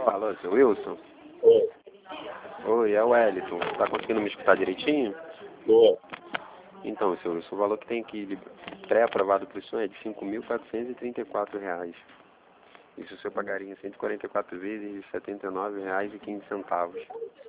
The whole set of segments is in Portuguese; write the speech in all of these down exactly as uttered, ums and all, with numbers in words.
Alô, seu Wilson? Oi. Oi, é o Wellington. Tá conseguindo me escutar direitinho? Tô. Então, seu Wilson, o valor que tem aqui pré-aprovado para o senhor é de cinco mil quatrocentos e trinta e quatro reais. Isso o senhor pagaria em cento e quarenta e quatro vezes de setenta e nove reais e quinze centavos.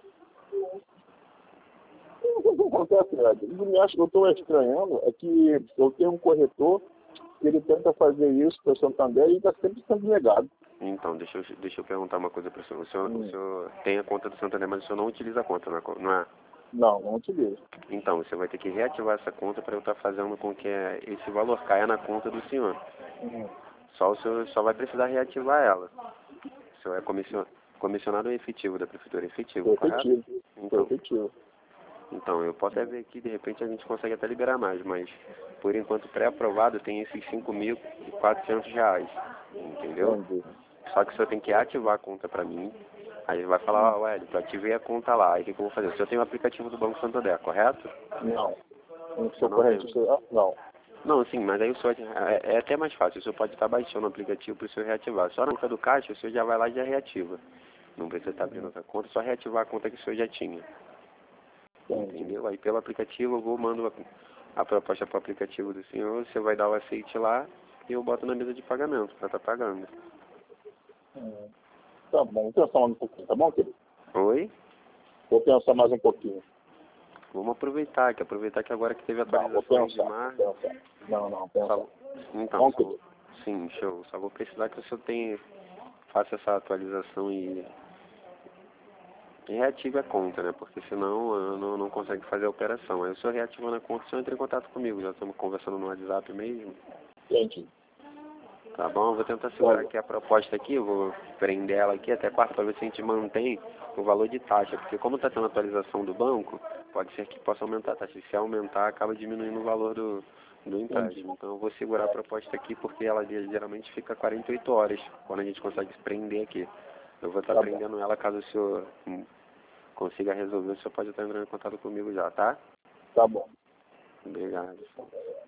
O que acontece, Ed? Eu me acho que eu estou estranhando é que eu tenho um corretor que ele tenta fazer isso para o Santander e está sempre sendo negado. Então, deixa eu, deixa eu perguntar uma coisa para o senhor. O senhor, Hum. o senhor tem a conta do Santander, mas o senhor não utiliza a conta, não é? Não é? Não, não utilizo. Então, você vai ter que reativar essa conta para eu estar fazendo com que esse valor caia na conta do senhor. Hum. Só o senhor só vai precisar reativar ela. O senhor é comission, comissionado ou efetivo da prefeitura? Efetivo, Foi correto? efetivo. Foi Então, efetivo. então, eu posso até ver que de repente a gente consegue até liberar mais, mas por enquanto pré-aprovado tem esses cinco mil e quatrocentos reais, entendeu? Entendi. Só que o senhor tem que ativar a conta para mim. Aí ele vai falar, ó, Hélio, eu ativei a conta lá. Aí o que, que eu vou fazer? O senhor tem o aplicativo do Banco Santander, correto? Não. Não Eu sou não tenho. correntista. Ah, não. Não, sim, mas aí o senhor é, é até mais fácil. O senhor pode estar baixando o aplicativo para o senhor reativar. Só na conta do caixa o senhor já vai lá e já reativa. Não precisa estar abrindo outra conta, só reativar a conta que o senhor já tinha. Entendi. Entendeu? Aí pelo aplicativo eu vou, mando a, a proposta para o aplicativo do senhor, você vai dar o aceite lá e eu boto na mesa de pagamento para estar pagando. Hum. Tá bom, vou pensar mais um pouquinho, tá bom, querido? Oi? Vou pensar mais um pouquinho. Vamos aproveitar, que aproveitar que agora que teve Não, vou atualizações de pensar, mar. vou pensar. Não, não, pensar. Só, então, Bom, só, querido. sim, show. Só vou precisar que o senhor tenha, faça essa atualização e, e reative a conta, né? Porque senão eu não, não consegue fazer a operação. Aí o senhor reativando a conta, o senhor entra em contato comigo. Já estamos conversando no WhatsApp mesmo. Entendi. Tá bom? Eu vou tentar segurar aqui a proposta aqui, eu vou prender ela aqui até quarta para ver se a gente mantém o valor de taxa. Porque como está tendo atualização do banco, pode ser que possa aumentar a taxa. E se aumentar, acaba diminuindo o valor do, do empréstimo. Então eu vou segurar a proposta aqui porque ela geralmente fica quarenta e oito horas quando a gente consegue prender aqui. Eu vou estar Tá prendendo ela caso o senhor hum, consiga resolver. O senhor pode estar entrando em contato comigo já, tá? Tá bom. Obrigado.